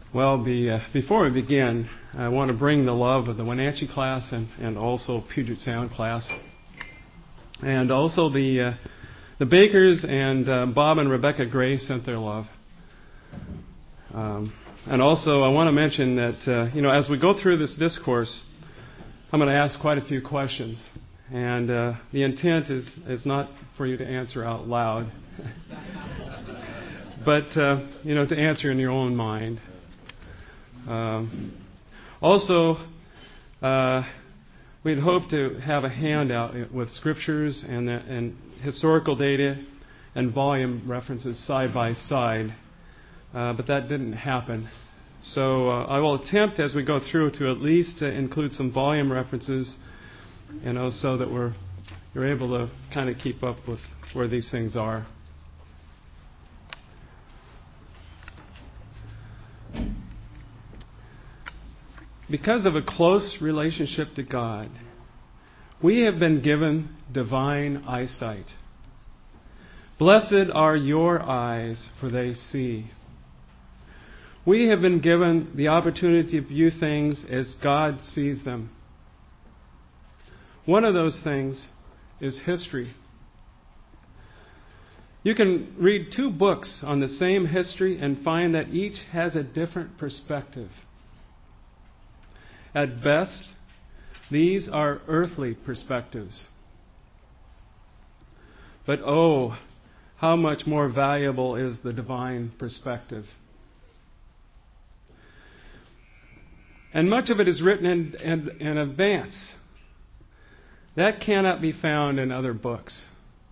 Well, before we begin, I want to bring the love of the Wenatchee class and also Puget Sound class, and also the Bakers and Bob and Rebecca Gray sent their love. And also, I want to mention that as we go through this discourse, I'm going to ask quite a few questions, and the intent is not for you to answer out loud, but to answer in your own mind. Also, we'd hope to have a handout with scriptures and historical data and volume references side by side, but that didn't happen. So I will attempt as we go through to at least include some volume references, so that you're able to kind of keep up with where these things are. Because of a close relationship to God, we have been given divine eyesight. Blessed are your eyes, for they see. We have been given the opportunity to view things as God sees them. One of those things is history. You can read two books on the same history and find that each has a different perspective. At best, these are earthly perspectives. But oh, how much more valuable is the divine perspective. And much of it is written in advance. That cannot be found in other books.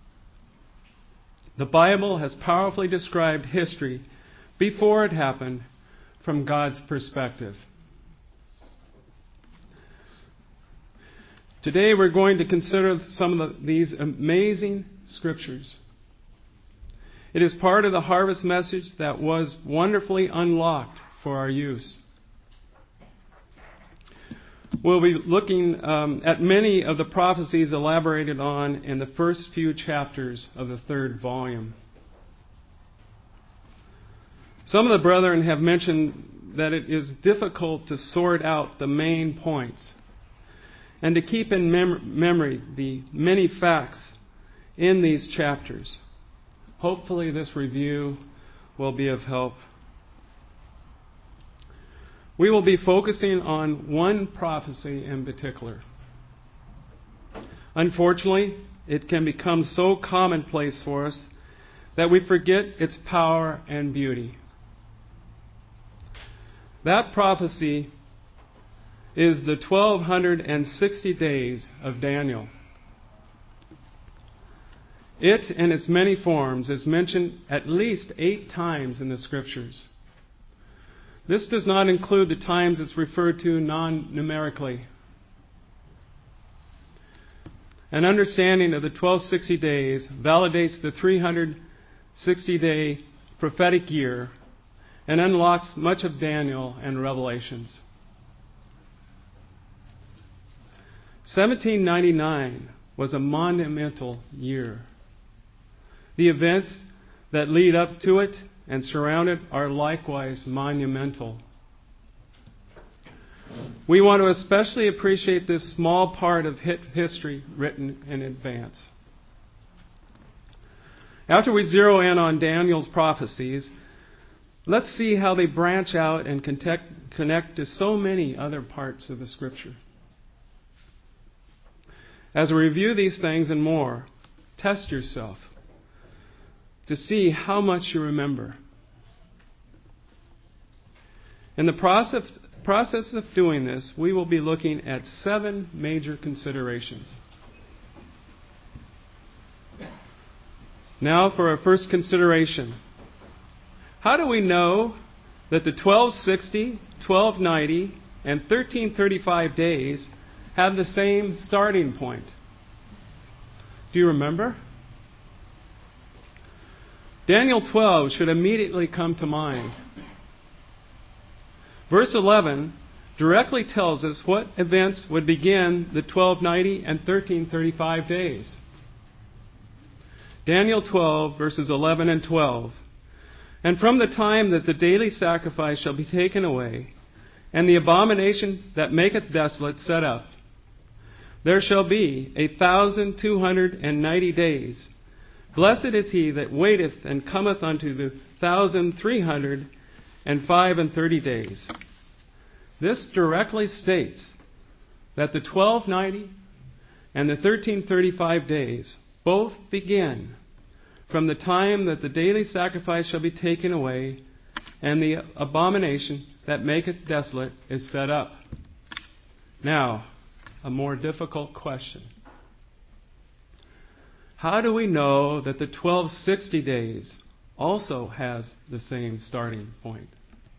The Bible has powerfully described history before it happened from God's perspective. Today we're going to consider some of these amazing scriptures. It is part of the harvest message that was wonderfully unlocked for our use. We'll be looking at many of the prophecies elaborated on in the first few chapters of the third volume. Some of the brethren have mentioned that it is difficult to sort out the main points and to keep in memory the many facts in these chapters. Hopefully this review will be of help. We will be focusing on one prophecy in particular. Unfortunately, it can become so commonplace for us that we forget its power and beauty. That prophecy is the 1260 days of Daniel. It, in its many forms, is mentioned at least 8 times in the Scriptures. This does not include the times it's referred to non-numerically. An understanding of the 1260 days validates the 360-day prophetic year and unlocks much of Daniel and Revelations. 1799 was a monumental year. The events that lead up to it and surround it are likewise monumental. We want to especially appreciate this small part of history written in advance. After we zero in on Daniel's prophecies, let's see how they branch out and connect to so many other parts of the Scripture. As we review these things and more, test yourself to see how much you remember. In the process of doing this, we will be looking at 7 major considerations. Now for our first consideration. How do we know that the 1260, 1290, and 1335 days have the same starting point? Do you remember? Daniel 12 should immediately come to mind. Verse 11 directly tells us what events would begin the 1290 and 1335 days. Daniel 12, verses 11 and 12. And from the time that the daily sacrifice shall be taken away, and the abomination that maketh desolate set up, there shall be 1,290 days. Blessed is he that waiteth and cometh unto the 1,335 days. This directly states that the 1290 and the 1335 days both begin from the time that the daily sacrifice shall be taken away and the abomination that maketh desolate is set up. Now, a more difficult question. How do we know that the 1260 days also has the same starting point?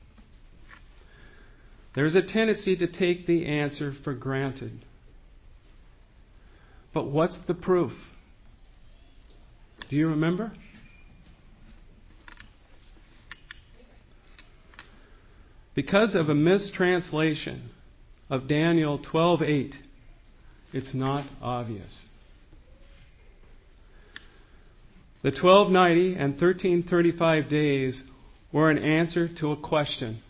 There's a tendency to take the answer for granted. But what's the proof? Do you remember? Because of a mistranslation of Daniel 12:8, it's not obvious. The 1290 and 1335 days were an answer to a question.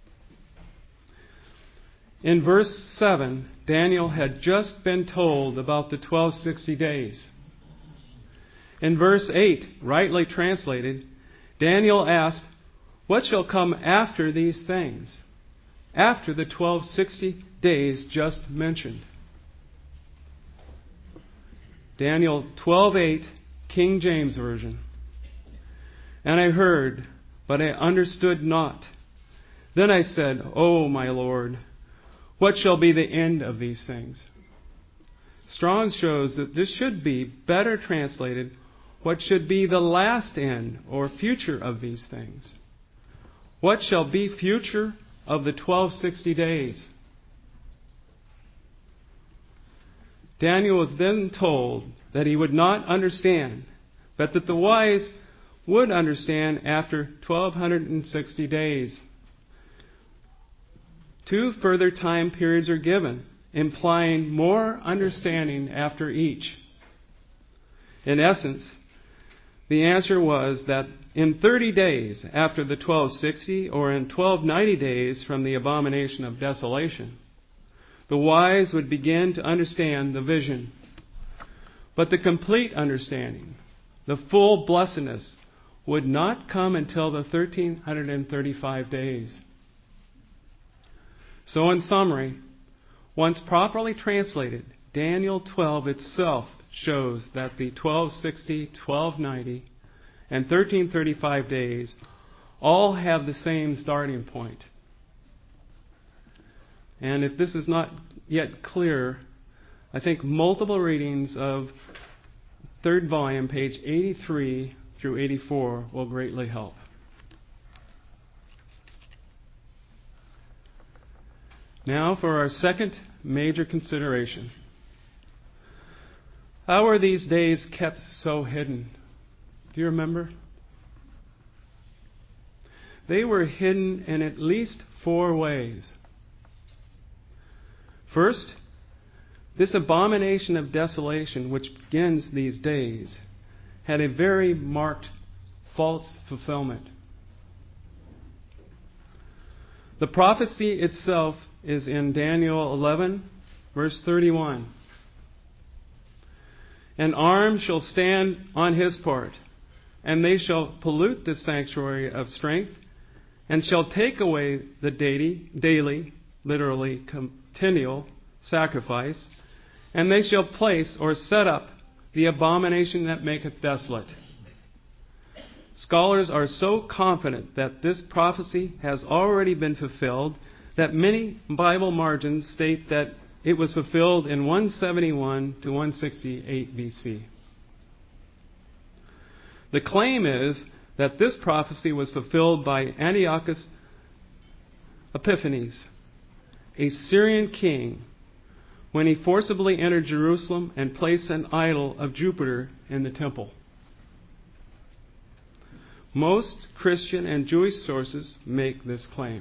In verse 7, Daniel had just been told about the 1260 days. In verse 8, rightly translated, Daniel asked, "What shall come after these things?" After the 1260 days just mentioned. Daniel 12:8, King James Version. "And I heard, but I understood not. Then I said, O my Lord, what shall be the end of these things?" Strong shows that this should be better translated, what should be the last end or future of these things? What shall be future of the 1260 days? Daniel was then told that he would not understand, but that the wise would understand after 1260 days. 2 further time periods are given, implying more understanding after each. In essence, the answer was that in 30 days after the 1260, or in 1290 days from the abomination of desolation, the wise would begin to understand the vision. But the complete understanding, the full blessedness, would not come until the 1335 days. So in summary, once properly translated, Daniel 12 itself shows that the 1260, 1290, and 1335 days all have the same starting point. And if this is not yet clear, I think multiple readings of third volume, page 83 through 84, will greatly help. Now for our second major consideration. How are these days kept so hidden? Do you remember? They were hidden in at least 4 ways. First, this abomination of desolation, which begins these days, had a very marked false fulfillment. The prophecy itself is in Daniel 11, verse 31. "An arm shall stand on his part, and they shall pollute the sanctuary of strength, and shall take away the daily, literally continual, sacrifice, and they shall place or set up the abomination that maketh desolate." Scholars are so confident that this prophecy has already been fulfilled that many Bible margins state that it was fulfilled in 171 to 168 BC. The claim is that this prophecy was fulfilled by Antiochus Epiphanes, a Syrian king, when he forcibly entered Jerusalem and placed an idol of Jupiter in the temple. Most Christian and Jewish sources make this claim.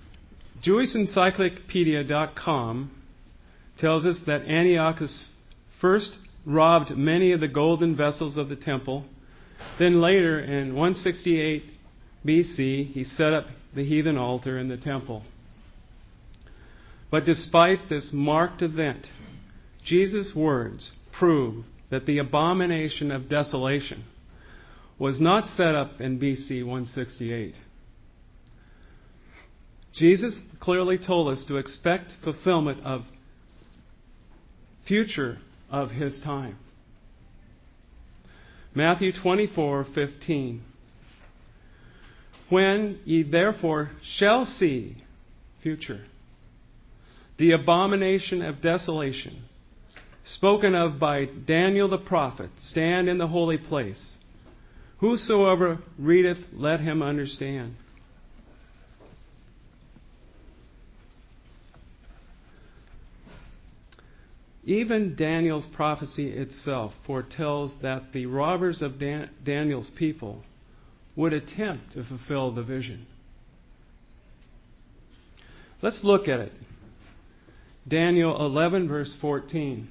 JewishEncyclopedia.com tells us that Antiochus first robbed many of the golden vessels of the temple. Then later, in 168 BC, he set up the heathen altar in the temple. But despite this marked event, Jesus' words prove that the abomination of desolation was not set up in BC 168. Jesus clearly told us to expect fulfillment of future of his time. Matthew 24:15. When ye therefore shall see, future, the abomination of desolation, spoken of by Daniel the prophet, stand in the holy place, whosoever readeth, let him understand. Even Daniel's prophecy itself foretells that the robbers of Daniel's people would attempt to fulfill the vision. Let's look at it. Daniel 11, verse 14.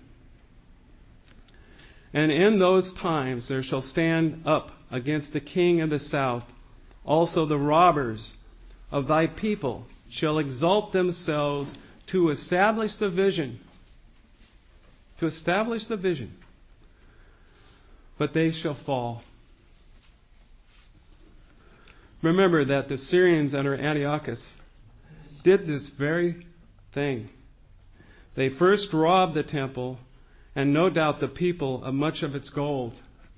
And in those times there shall stand up against the king of the south also the robbers of thy people shall exalt themselves to establish the vision. To establish the vision. But they shall fall. Remember that the Syrians under Antiochus did this very thing. They first robbed the temple and no doubt the people of much of its gold.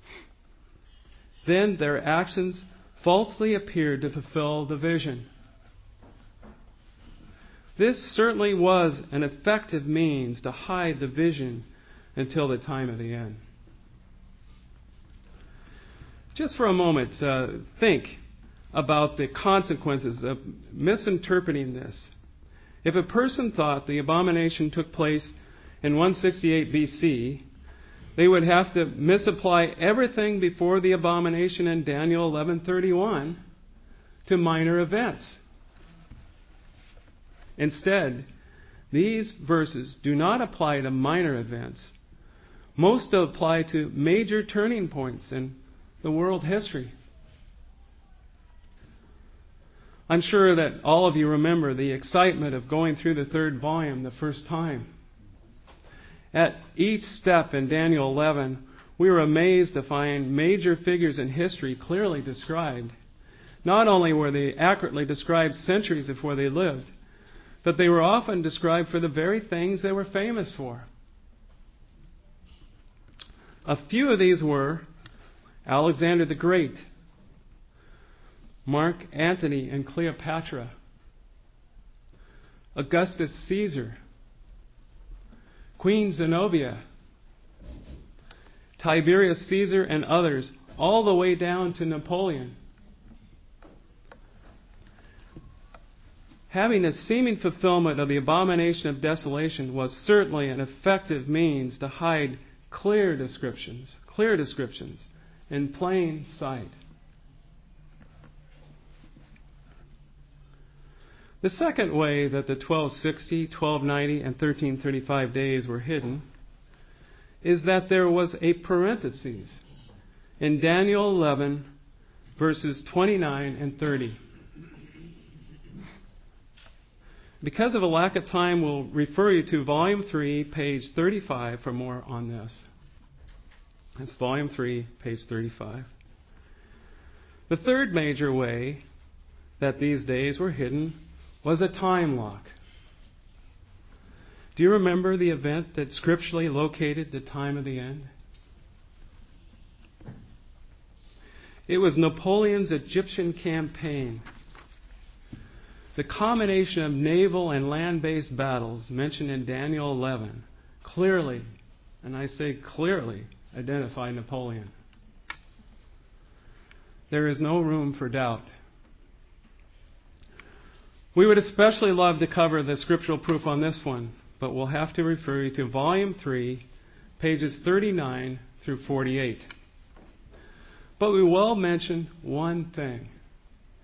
Then their actions falsely appeared to fulfill the vision. This certainly was an effective means to hide the vision until the time of the end. Just for a moment, think about the consequences of misinterpreting this. If a person thought the abomination took place in 168 BC, they would have to misapply everything before the abomination in Daniel 11:31 to minor events. Instead, these verses do not apply to minor events. Most apply to major turning points in the world history. I'm sure that all of you remember the excitement of going through the third volume the first time. At each step in Daniel 11, we were amazed to find major figures in history clearly described. Not only were they accurately described centuries before they lived, but they were often described for the very things they were famous for. A few of these were Alexander the Great, Mark Antony and Cleopatra, Augustus Caesar, Queen Zenobia, Tiberius Caesar and others, all the way down to Napoleon. Having a seeming fulfillment of the abomination of desolation was certainly an effective means to hide clear descriptions in plain sight. The second way that the 1260, 1290, and 1335 days were hidden is that there was a parenthesis in Daniel 11, verses 29 and 30. Because of a lack of time, we'll refer you to Volume 3, page 35 for more on this. That's Volume 3, page 35. The third major way that these days were hidden was a time lock. Do you remember the event that scripturally located the time of the end? It was Napoleon's Egyptian campaign. The combination of naval and land-based battles mentioned in Daniel 11 clearly, and I say clearly, identify Napoleon. There is no room for doubt. We would especially love to cover the scriptural proof on this one, but we'll have to refer you to Volume 3, pages 39 through 48. But we will mention one thing.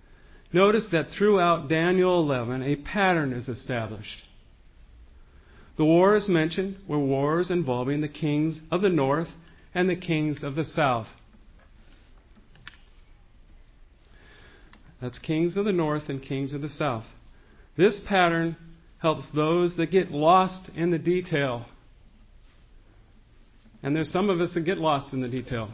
Notice that throughout Daniel 11, a pattern is established. The wars mentioned were wars involving the kings of the north and the kings of the south. That's kings of the north and kings of the south. This pattern helps those that get lost in the detail. And there's some of us that get lost in the detail.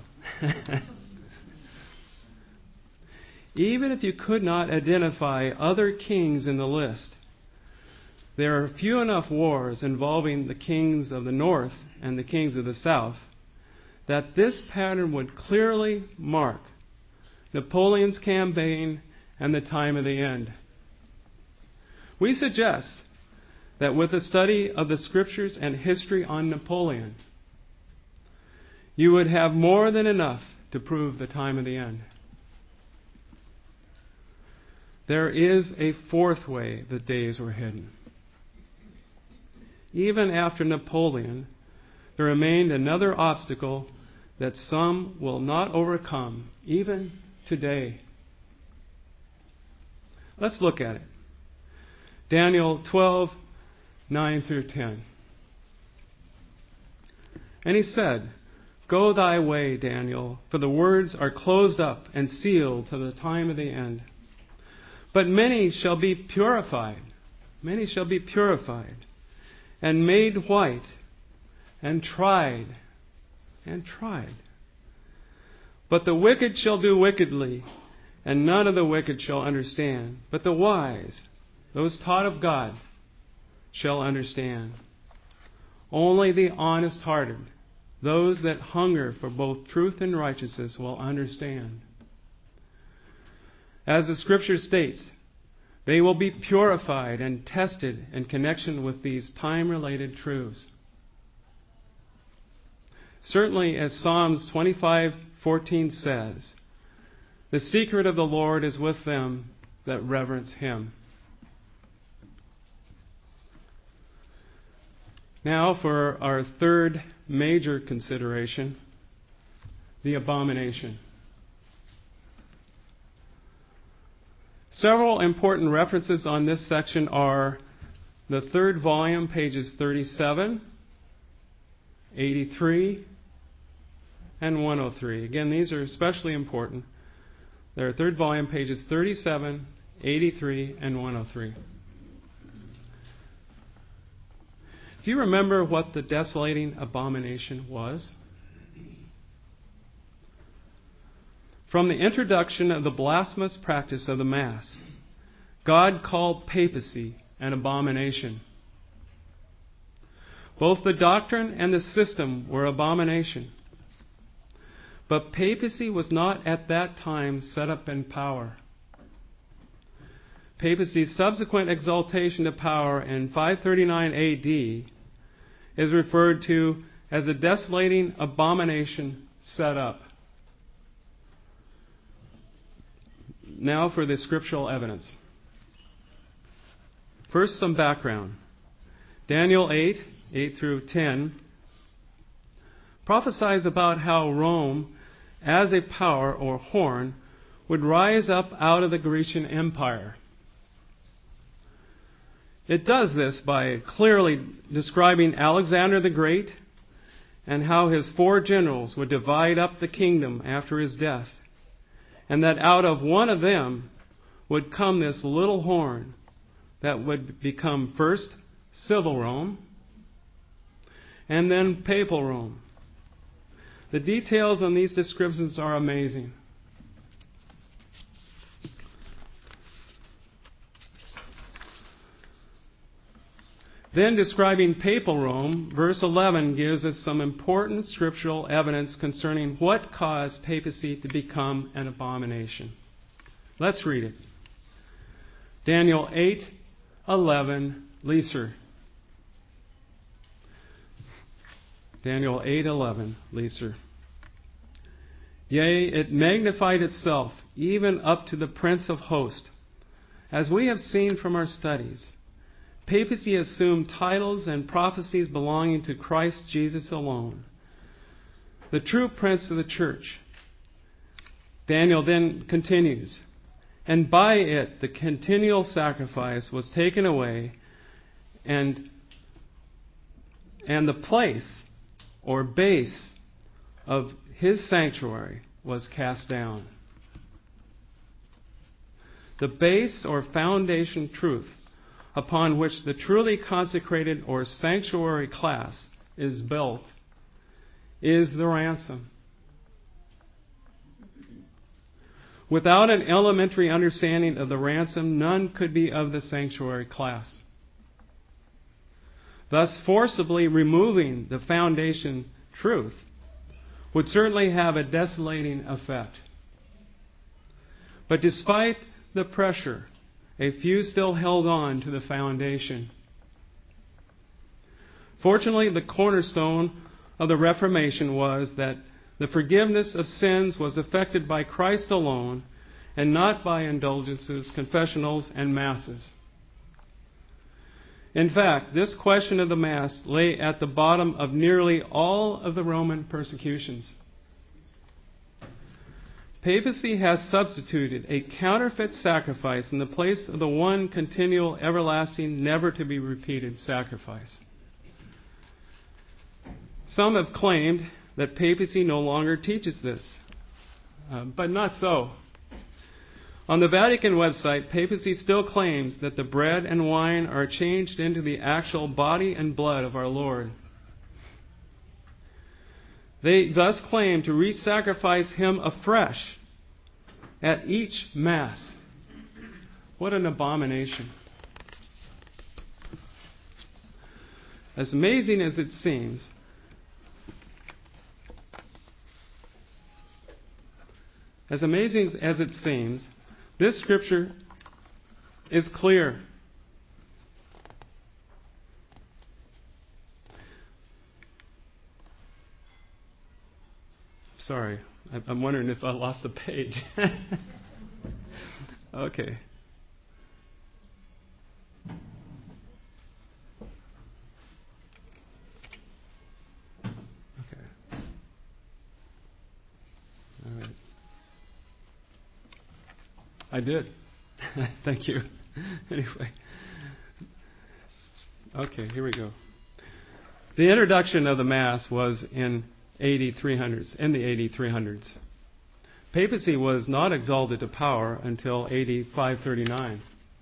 Even if you could not identify other kings in the list, there are few enough wars involving the kings of the north and the kings of the south that this pattern would clearly mark Napoleon's campaign and the time of the end. We suggest that with a study of the scriptures and history on Napoleon, you would have more than enough to prove the time of the end. There is a fourth way the days were hidden. Even after Napoleon, there remained another obstacle that some will not overcome, even today. Let's look at it. Daniel 12:9-10. And he said, "Go thy way, Daniel, for the words are closed up and sealed to the time of the end. But many shall be purified, and made white, and tried. But the wicked shall do wickedly, and none of the wicked shall understand. But the wise, those taught of God, shall understand. Only the honest-hearted, those that hunger for both truth and righteousness, will understand. As the Scripture states, they will be purified and tested in connection with these time-related truths. Certainly, as Psalms 25:14 says, the secret of the Lord is with them that reverence Him. Now for our third major consideration, the abomination. Several important references on this section are the third volume, pages 37, 83, and 103. Again, these are especially important. They're third volume, pages 37, 83, and 103. Do you remember what the desolating abomination was? From the introduction of the blasphemous practice of the Mass, God called papacy an abomination. Both the doctrine and the system were abomination. But papacy was not at that time set up in power. Papacy's subsequent exaltation to power in 539 A.D. is referred to as a desolating abomination set up. Now for the scriptural evidence. First, some background. Daniel 8:8-10, prophesies about how Rome, as a power or horn, would rise up out of the Grecian Empire. It does this by clearly describing Alexander the Great and how his 4 generals would divide up the kingdom after his death, and that out of one of them would come this little horn that would become first civil Rome and then papal Rome. The details on these descriptions are amazing. Then, describing papal Rome, verse 11 gives us some important scriptural evidence concerning what caused papacy to become an abomination. Let's read it. Daniel 8:11, Leeser. Daniel 8:11, Leeser. Yea, it magnified itself, even up to the Prince of Hosts. As we have seen from our studies, papacy assumed titles and prophecies belonging to Christ Jesus alone, the true Prince of the Church. Daniel then continues, and by it the continual sacrifice was taken away, and And the place or base of his sanctuary was cast down. The base or foundation truth upon which the truly consecrated or sanctuary class is built is the ransom. Without an elementary understanding of the ransom, none could be of the sanctuary class. Thus, forcibly removing the foundation truth would certainly have a desolating effect. But despite the pressure, a few still held on to the foundation. Fortunately, the cornerstone of the Reformation was that the forgiveness of sins was effected by Christ alone and not by indulgences, confessionals, and masses. In fact, this question of the Mass lay at the bottom of nearly all of the Roman persecutions. Papacy has substituted a counterfeit sacrifice in the place of the one continual, everlasting, never-to-be-repeated sacrifice. Some have claimed that papacy no longer teaches this, but not so. On the Vatican website, papacy still claims that the bread and wine are changed into the actual body and blood of our Lord. They thus claim to re-sacrifice Him afresh at each Mass. What an abomination. As amazing as it seems, this scripture is clear. Sorry, I'm wondering if I lost a page. Okay. All right. I did. Thank you. Anyway. Okay, here we go. The introduction of the Mass was in the AD 300s. Papacy was not exalted to power until AD 539.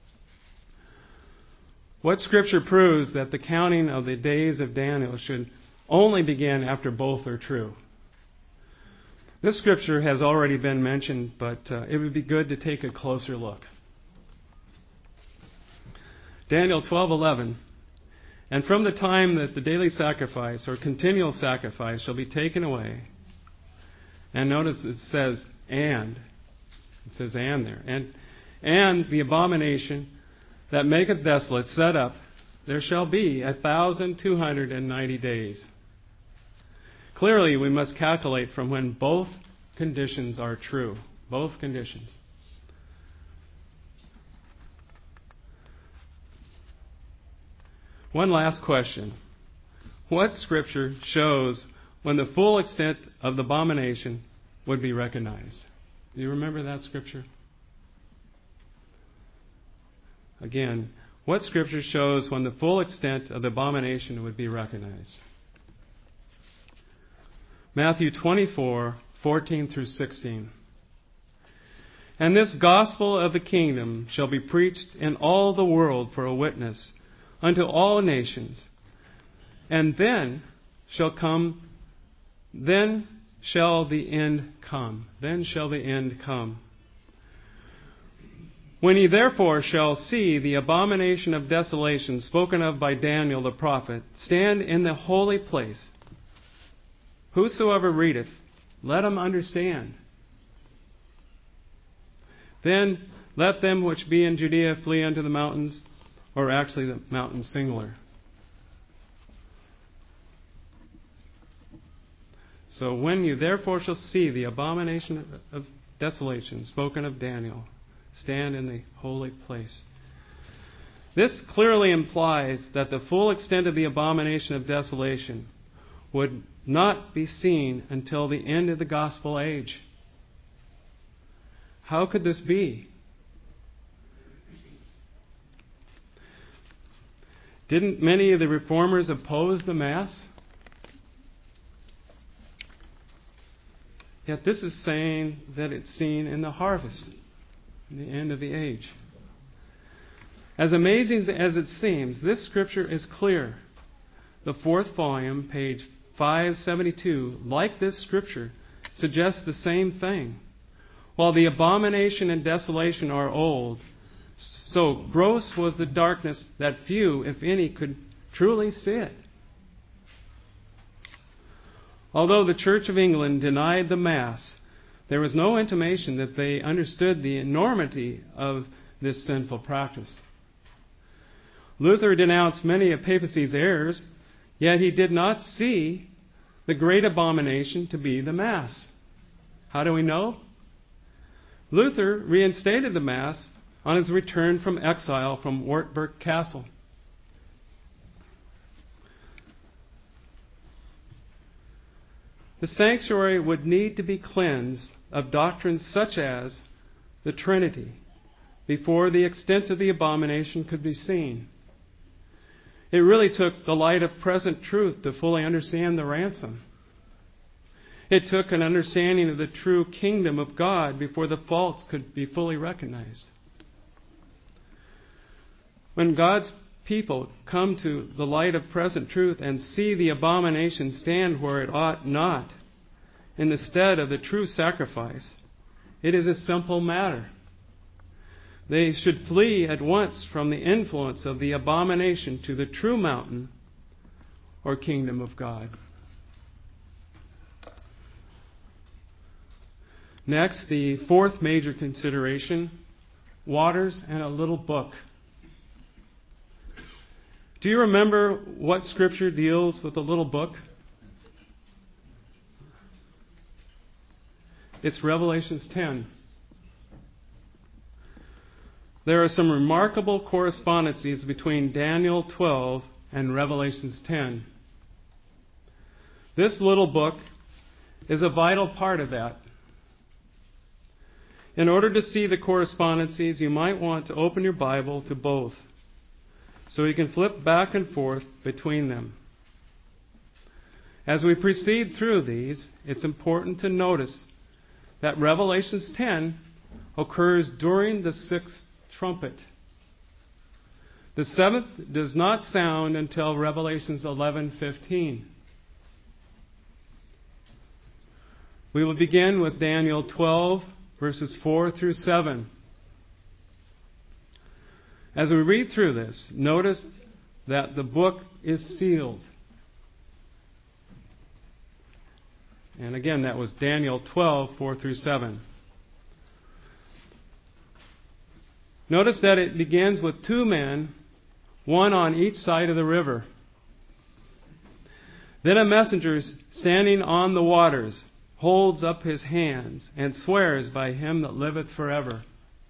What Scripture proves that the counting of the days of Daniel should only begin after both are true. This Scripture has already been mentioned, but it would be good to take a closer look. Daniel 12:11. And from the time that the daily sacrifice or continual sacrifice shall be taken away, and notice it says and. It says and there. And the abomination that maketh desolate set up, there shall be 1,290 days. Clearly, we must calculate from when both conditions are true. Both conditions. One last question. What Scripture shows when the full extent of the abomination would be recognized? Do you remember that Scripture? Again, what Scripture shows when the full extent of the abomination would be recognized? Matthew 24:14 through 16. And this gospel of the kingdom shall be preached in all the world for a witness unto all nations. And then shall the end come. Then shall the end come. When ye therefore shall see the abomination of desolation spoken of by Daniel the prophet stand in the holy place, whosoever readeth, let him understand. Then let them which be in Judea flee unto the mountains, or actually the mountains singular. So when you therefore shall see the abomination of desolation spoken of Daniel, stand in the holy place. This clearly implies that the full extent of the abomination of desolation would not be seen until the end of the gospel age. How could this be? Didn't many of the reformers oppose the Mass? Yet this is saying that it's seen in the harvest, in the end of the age. As amazing as it seems, this scripture is clear. The fourth volume, page 572, like this scripture, suggests the same thing. While the abomination and desolation are old, so gross was the darkness that few, if any, could truly see it. Although the Church of England denied the Mass, there was no intimation that they understood the enormity of this sinful practice. Luther denounced many of papacy's errors, yet he did not see the great abomination to be the Mass. How do we know? Luther reinstated the Mass on his return from exile from Wartburg Castle. The sanctuary would need to be cleansed of doctrines such as the Trinity before the extent of the abomination could be seen. It really took the light of present truth to fully understand the ransom. It took an understanding of the true kingdom of God before the faults could be fully recognized. When God's people come to the light of present truth and see the abomination stand where it ought not, in the stead of the true sacrifice, it is a simple matter. They should flee at once from the influence of the abomination to the true mountain or kingdom of God. Next, the fourth major consideration, waters and a little book. Do you remember what Scripture deals with a little book? It's Revelations 10. There are some remarkable correspondences between Daniel 12 and Revelations 10. This little book is a vital part of that. In order to see the correspondences, you might want to open your Bible to both, so you can flip back and forth between them. As we proceed through these, it's important to notice that Revelations 10 occurs during the sixth trumpet. The seventh does not sound until Revelations 11:15. We will begin with Daniel 12, verses 4 through 7. As we read through this, notice that the book is sealed. And again, that was Daniel 12, 4 through 7. Notice that it begins with two men, one on each side of the river. Then a messenger standing on the waters holds up his hands and swears by him that liveth forever.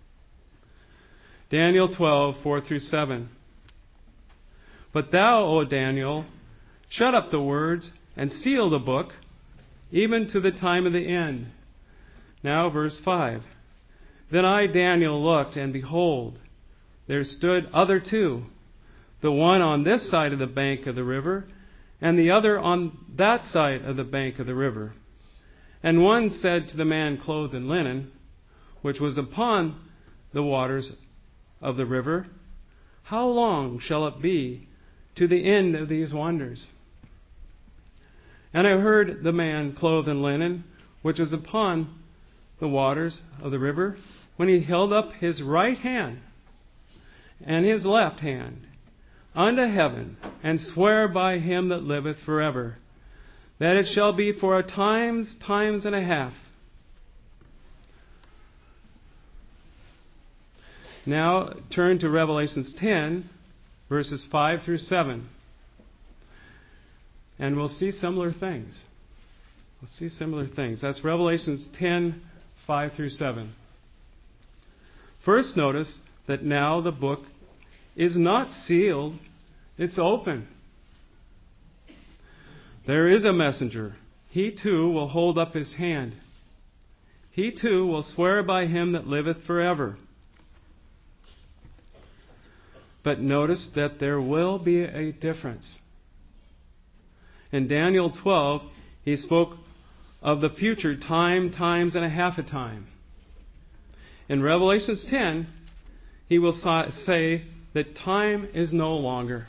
Daniel 12, 4 through 7. But thou, O Daniel, shut up the words and seal the book, even to the time of the end. Now verse 5. Then I, Daniel, looked, and behold, there stood other two, the one on this side of the bank of the river, and the other on that side of the bank of the river. And one said to the man clothed in linen, which was upon the waters of the river, how long shall it be to the end of these wonders? And I heard the man clothed in linen, which was upon the waters of the river, when he held up his right hand and his left hand unto heaven, and swear by him that liveth forever, that it shall be for a times and a half. Now turn to Revelations 10, verses 5 through 7. And we'll see similar things. That's Revelations 10, 5 through 7. First, notice that now the book is not sealed, it's open. There is a messenger. He too will hold up his hand. He too will swear by him that liveth forever. But notice that there will be a difference. In Daniel 12, he spoke of the future time, times, and a half a time. In Revelation 10, he will say that time is no longer.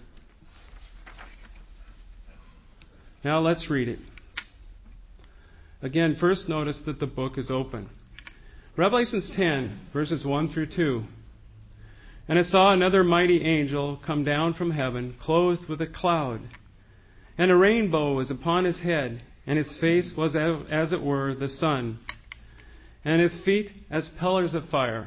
Now let's read it. Again, first notice that the book is open. Revelation 10, verses 1 through 2. And I saw another mighty angel come down from heaven, clothed with a cloud. And a rainbow was upon his head, and his face was as it were the sun, and his feet as pillars of fire.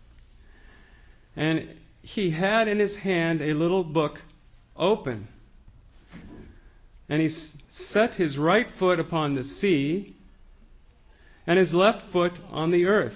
And he had in his hand a little book open. And he set his right foot upon the sea, and his left foot on the earth.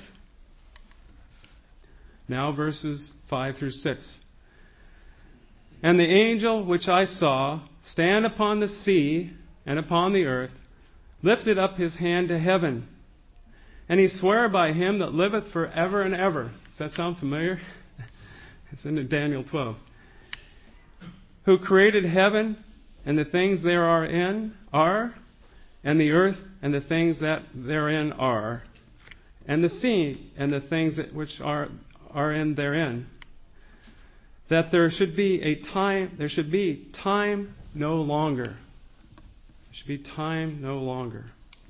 Now verses 5 through 6. And the angel which I saw stand upon the sea and upon the earth lifted up his hand to heaven. And he sware by him that liveth for ever and ever. Does that sound familiar? It's in Daniel 12. Who created heaven and the things therein are, and the earth and the things that therein are, and the sea and the things which are in therein, that there should be time no longer. There should be time no longer.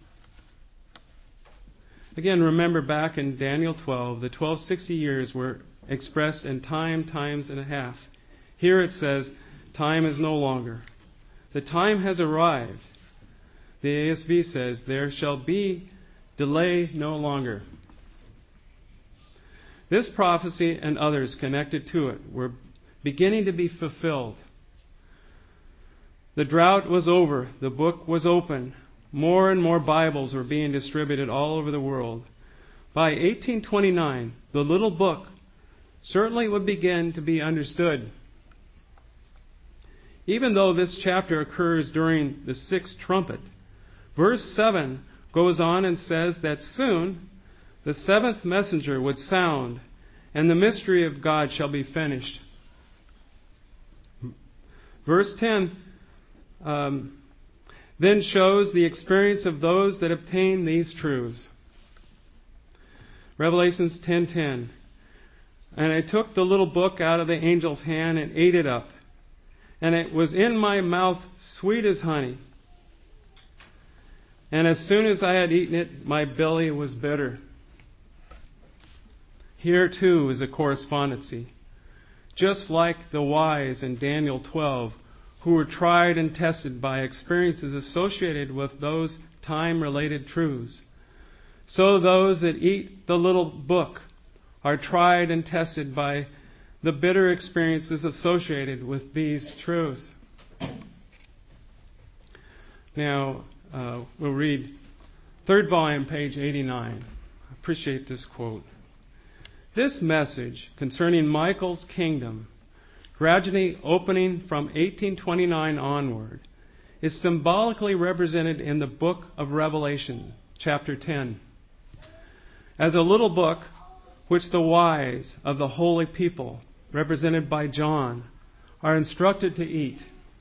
Again, remember back in Daniel 12, the 1260 years were expressed in time, times, and a half. Here it says, time is no longer. The time has arrived. The ASV says, there shall be delay no longer. This prophecy and others connected to it were beginning to be fulfilled. The drought was over. The book was open. More and more Bibles were being distributed all over the world. By 1829, the little book certainly would begin to be understood. Even though this chapter occurs during the sixth trumpet, verse 7 goes on and says that soon the seventh messenger would sound, and the mystery of God shall be finished. Verse 10 then shows the experience of those that obtain these truths. Revelations 10:10. And I took the little book out of the angel's hand and ate it up. And it was in my mouth sweet as honey. And as soon as I had eaten it, my belly was bitter. Here too is a correspondency. Just like the wise in Daniel 12, who were tried and tested by experiences associated with those time-related truths, so those that eat the little book are tried and tested by the bitter experiences associated with these truths. Now, we'll read third volume, page 89. I appreciate this quote. This message concerning Michael's kingdom, gradually opening from 1829 onward, is symbolically represented in the book of Revelation, chapter 10, as a little book which the wise of the holy people, represented by John, are instructed to eat.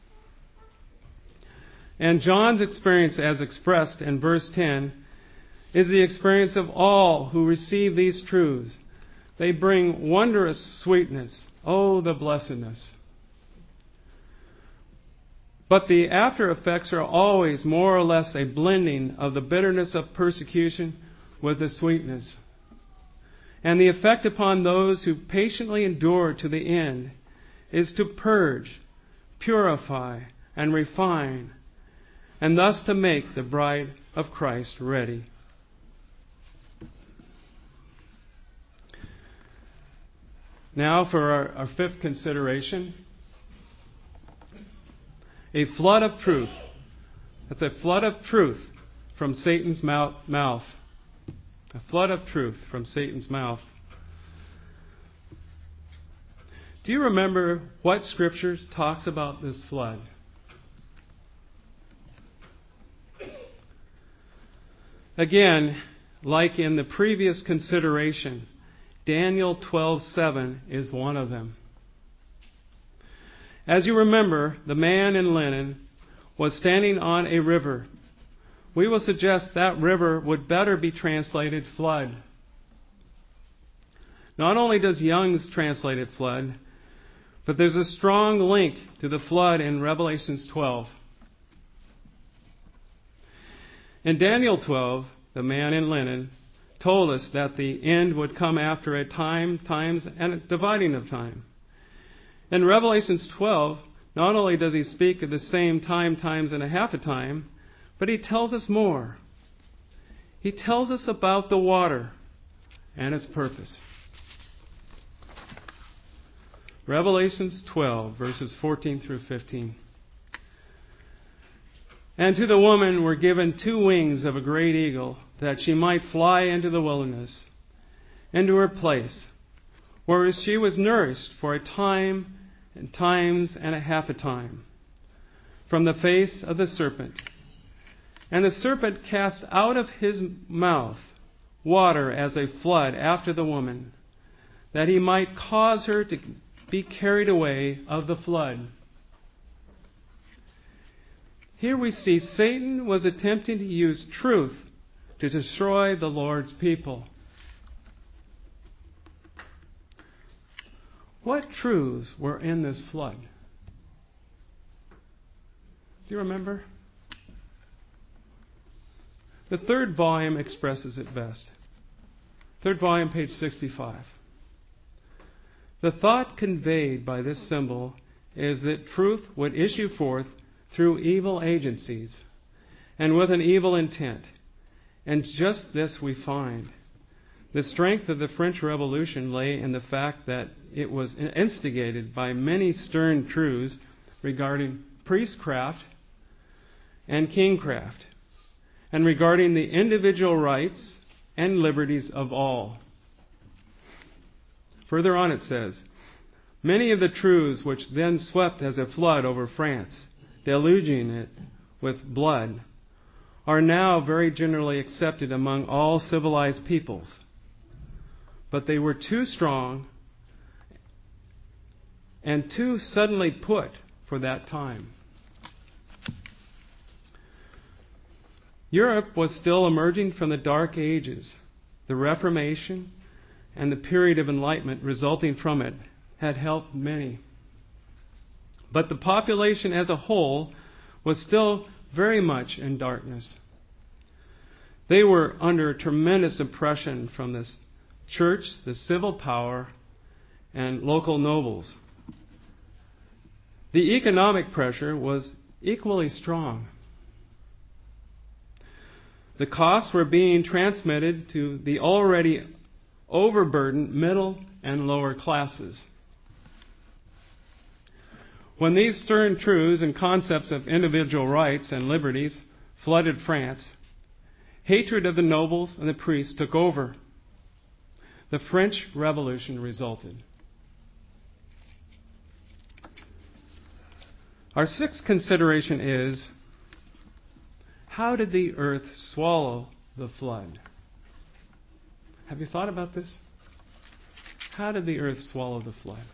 And John's experience, as expressed in verse 10, is the experience of all who receive these truths. They bring wondrous sweetness. Oh, the blessedness. But the after effects are always more or less a blending of the bitterness of persecution with the sweetness. And the effect upon those who patiently endure to the end is to purge, purify, and refine, and thus to make the bride of Christ ready. Now for our fifth consideration. A flood of truth. That's a flood of truth from Satan's mouth. A flood of truth from Satan's mouth. Do you remember what Scripture talks about this flood? Again, like in the previous consideration, Daniel 12:7 is one of them. As you remember, the man in linen was standing on a river. We will suggest that river would better be translated flood. Not only does Young's translate it flood, but there's a strong link to the flood in Revelation 12. In Daniel 12, the man in linen told us that the end would come after a time, times, and a dividing of time. In Revelation 12, not only does he speak of the same time, times, and a half a time, but he tells us more. He tells us about the water and its purpose. Revelations 12, verses 14 through 15. And to the woman were given 2 wings of a great eagle, that she might fly into the wilderness, into her place, where she was nourished for a time and times and a half a time, from the face of the serpent. And the serpent cast out of his mouth water as a flood after the woman, that he might cause her to be carried away of the flood. Here we see Satan was attempting to use truth to destroy the Lord's people. What truths were in this flood? Do you remember? The 3rd volume expresses it best. 3rd volume, page 65. The thought conveyed by this symbol is that truth would issue forth through evil agencies and with an evil intent. And just this we find. The strength of the French Revolution lay in the fact that it was instigated by many stern truths regarding priestcraft and kingcraft, and regarding the individual rights and liberties of all. Further on it says, many of the truths which then swept as a flood over France, deluging it with blood, are now very generally accepted among all civilized peoples. But they were too strong and too suddenly put for that time. Europe was still emerging from the Dark Ages. The Reformation and the period of enlightenment resulting from it had helped many. But the population as a whole was still very much in darkness. They were under tremendous oppression from the church, the civil power, and local nobles. The economic pressure was equally strong. The costs were being transmitted to the already overburdened middle and lower classes. When these stern truths and concepts of individual rights and liberties flooded France, hatred of the nobles and the priests took over. The French Revolution resulted. Our 6th consideration is, how did the earth swallow the flood? Have you thought about this? How did the earth swallow the flood?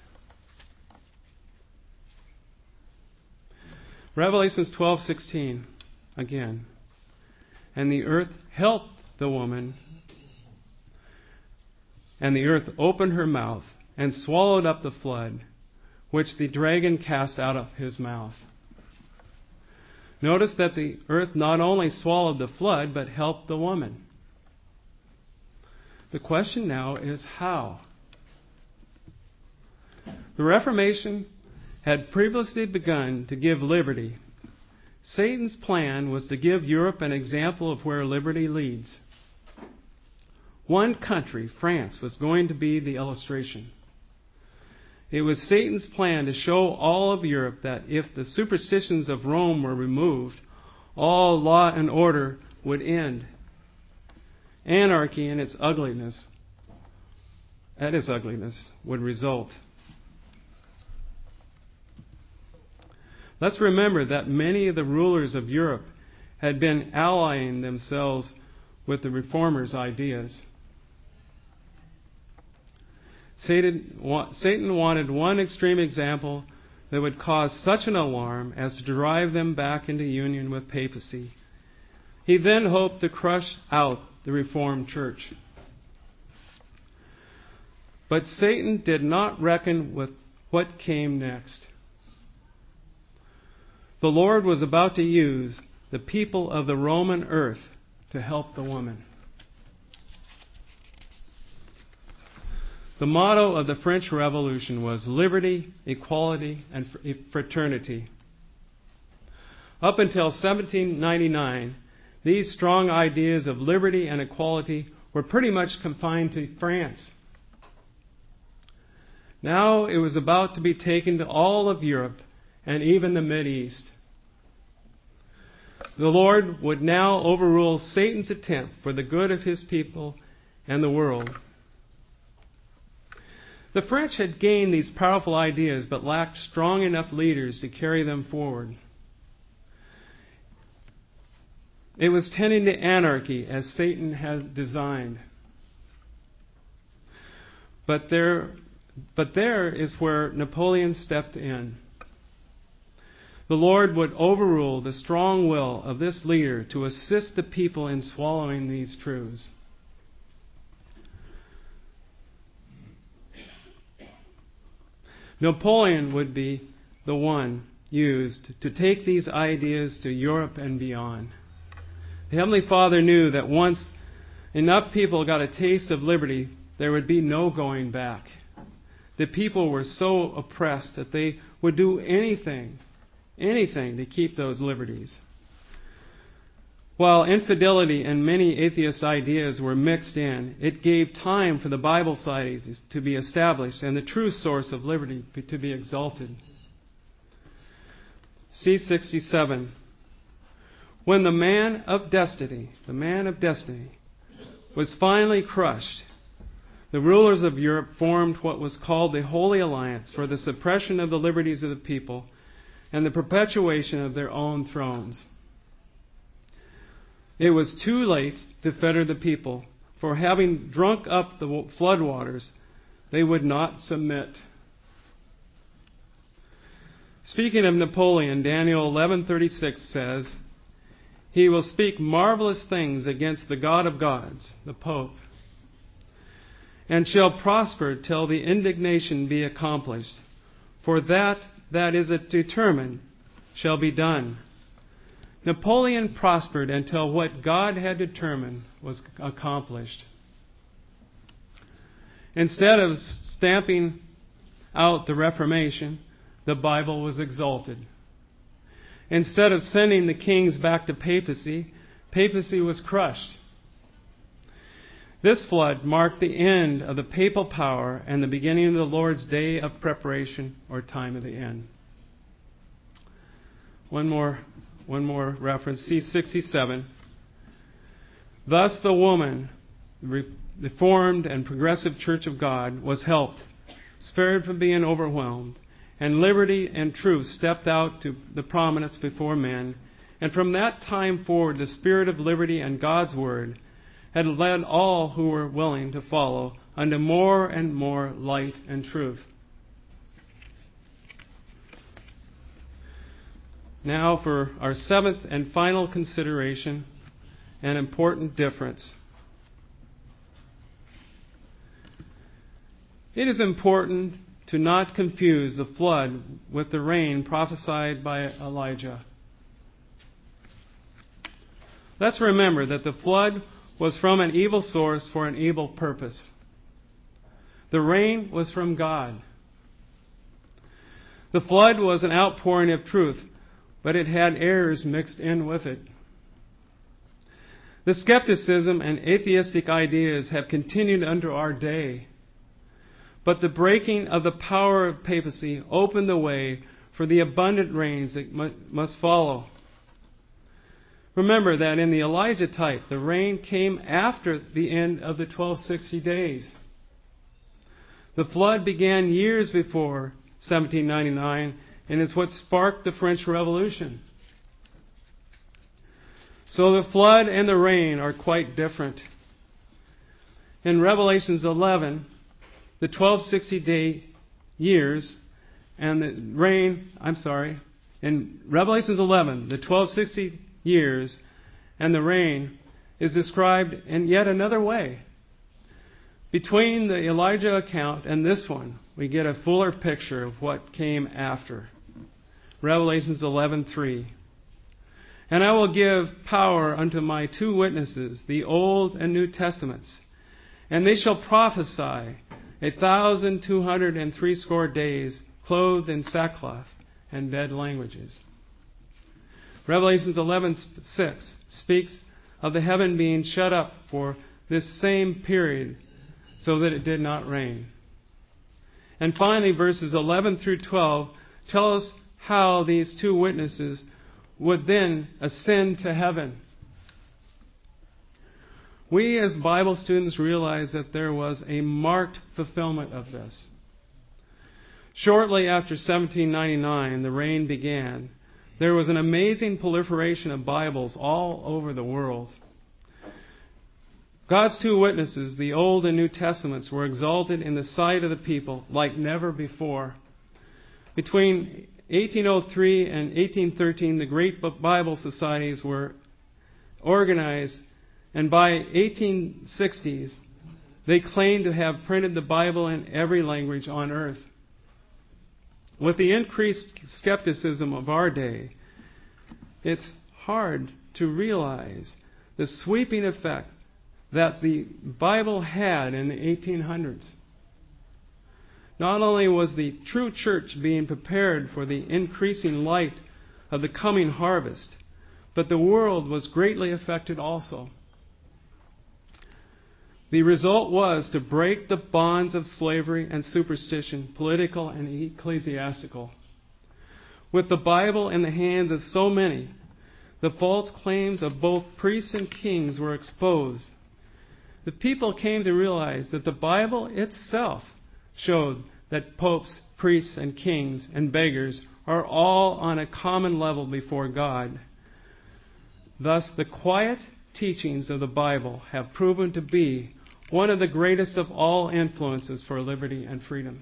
Revelations 12:16, again. And the earth helped the woman, and the earth opened her mouth and swallowed up the flood, which the dragon cast out of his mouth. Notice that the earth not only swallowed the flood, but helped the woman. The question now is how? The Reformation had previously begun to give liberty. Satan's plan was to give Europe an example of where liberty leads. One country, France, was going to be the illustration. It was Satan's plan to show all of Europe that if the superstitions of Rome were removed, all law and order would end. Anarchy and its ugliness would result. Let's remember that many of the rulers of Europe had been allying themselves with the reformers' ideas. Satan wanted one extreme example that would cause such an alarm as to drive them back into union with papacy. He then hoped to crush out the Reformed Church. But Satan did not reckon with what came next. The Lord was about to use the people of the Roman earth to help the woman. The motto of the French Revolution was liberty, equality, and fraternity. Up until 1799, these strong ideas of liberty and equality were pretty much confined to France. Now it was about to be taken to all of Europe and even the Mideast. The Lord would now overrule Satan's attempt for the good of His people and the world. The French had gained these powerful ideas but lacked strong enough leaders to carry them forward. It was tending to anarchy as Satan has designed. But there is where Napoleon stepped in. The Lord would overrule the strong will of this leader to assist the people in swallowing these truths. Napoleon would be the one used to take these ideas to Europe and beyond. The Heavenly Father knew that once enough people got a taste of liberty, there would be no going back. The people were so oppressed that they would do anything to keep those liberties. While infidelity and many atheist ideas were mixed in, it gave time for the Bible societies to be established and the true source of liberty to be exalted. C67. When the man of destiny, was finally crushed, the rulers of Europe formed what was called the Holy Alliance for the suppression of the liberties of the people and the perpetuation of their own thrones. It was too late to fetter the people, for having drunk up the floodwaters, they would not submit. Speaking of Napoleon, Daniel 11:36 says, "He will speak marvelous things against the God of gods," the Pope, "and shall prosper till the indignation be accomplished. For that is determined shall be done." Napoleon prospered until what God had determined was accomplished. Instead of stamping out the Reformation, the Bible was exalted. Instead of sending the kings back to papacy, papacy was crushed. This flood marked the end of the papal power and the beginning of the Lord's day of preparation, or time of the end. One more reference, C67. Thus the woman, the Reformed and Progressive Church of God, was helped, spared from being overwhelmed, and liberty and truth stepped out to the prominence before men. And from that time forward, the spirit of liberty and God's Word had led all who were willing to follow unto more and more light and truth. Now for our seventh and final consideration, an important difference. It is important to not confuse the flood with the rain prophesied by Elijah. Let's remember that the flood was from an evil source for an evil purpose. The rain was from God. The flood was an outpouring of truth, but it had errors mixed in with it. The skepticism and atheistic ideas have continued unto our day, but the breaking of the power of papacy opened the way for the abundant rains that must follow. Remember that in the Elijah type, the rain came after the end of the 1260 days. The flood began years before 1799 and is what sparked the French Revolution. So the flood and the rain are quite different. In Revelations 11, the 1260-day years and the reign, in Revelations 11, the 1260 years and the reign is described in yet another way. Between the Elijah account and this one, we get a fuller picture of what came after. Revelations 11:3. And I will give power unto my 2 witnesses, the Old and New Testaments, and they shall prophesy 1,260 days, clothed in sackcloth and dead languages. Revelations 11:6 speaks of the heaven being shut up for this same period so that it did not rain. And finally, verses 11 through 12 tell us how these 2 witnesses would then ascend to heaven. We as Bible students realize that there was a marked fulfillment of this. Shortly after 1799, the reign began. There was an amazing proliferation of Bibles all over the world. God's 2 witnesses, the Old and New Testaments, were exalted in the sight of the people like never before. Between 1803 and 1813, the great Bible societies were organized, and by 1860s, they claimed to have printed the Bible in every language on earth. With the increased skepticism of our day, it's hard to realize the sweeping effect that the Bible had in the 1800s. Not only was the true church being prepared for the increasing light of the coming harvest, but the world was greatly affected also. The result was to break the bonds of slavery and superstition, political and ecclesiastical. With the Bible in the hands of so many, the false claims of both priests and kings were exposed. The people came to realize that the Bible itself showed that popes, priests, and kings and beggars are all on a common level before God. Thus, the quiet teachings of the Bible have proven to be one of the greatest of all influences for liberty and freedom.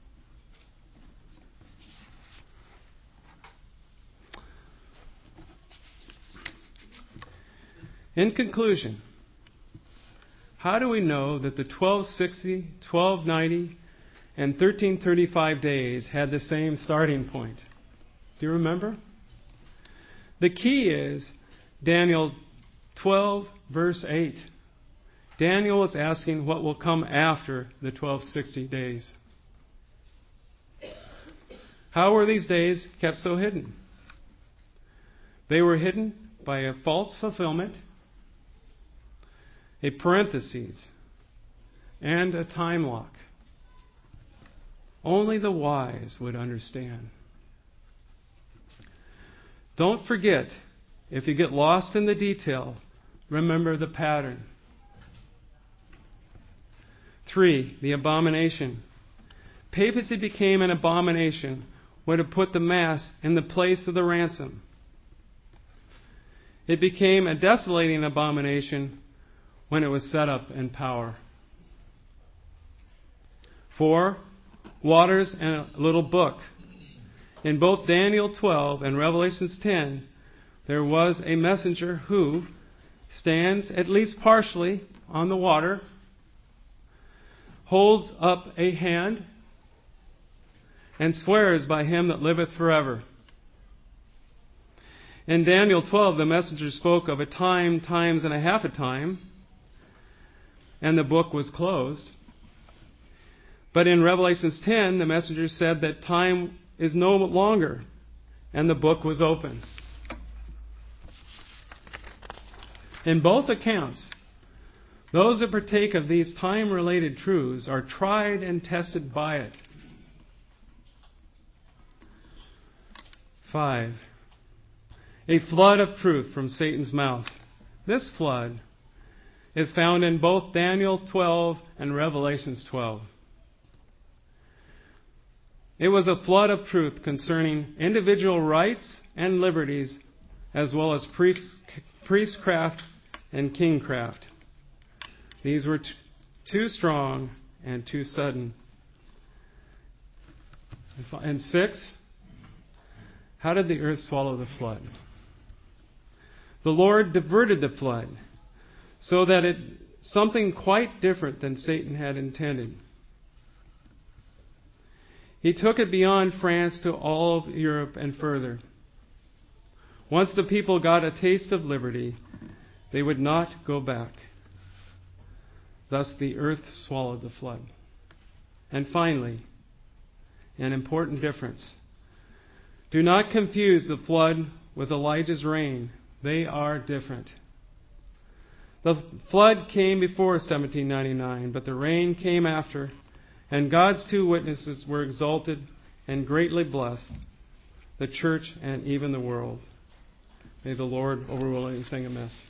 In conclusion, how do we know that the 1260, 1290, and 1335 days had the same starting point? Do you remember? The key is Daniel 12, verse 8. Daniel is asking what will come after the 1260 days. How were these days kept so hidden? They were hidden by a false fulfillment, a parenthesis, and a time lock. Only the wise would understand. Don't forget, if you get lost in the detail, remember the pattern. 3, the abomination. Papacy became an abomination when it put the Mass in the place of the ransom. It became a desolating abomination when it was set up in power. 4, waters and a little book. In both Daniel 12 and Revelations 10, there was a messenger who stands, at least partially, on the water, holds up a hand, and swears by him that liveth forever. In Daniel 12, the messenger spoke of a time, times, and a half a time, and the book was closed. But in Revelations 10, the messenger said that time is no longer, and the book was open. In both accounts, those that partake of these time-related truths are tried and tested by it. 5, a flood of truth from Satan's mouth. This flood is found in both Daniel 12 and Revelations 12. It was a flood of truth concerning individual rights and liberties, as well as priestcraft and kingcraft. These were too strong and too sudden. And 6, how did the earth swallow the flood? The Lord diverted the flood so that something quite different than Satan had intended. He took it beyond France to all of Europe and further. Once the people got a taste of liberty, they would not go back. Thus the earth swallowed the flood. And finally, an important difference. Do not confuse the flood with Elijah's rain. They are different. The flood came before 1799, but the rain came after, and God's two witnesses were exalted and greatly blessed, the church and even the world. May the Lord overrule anything amiss.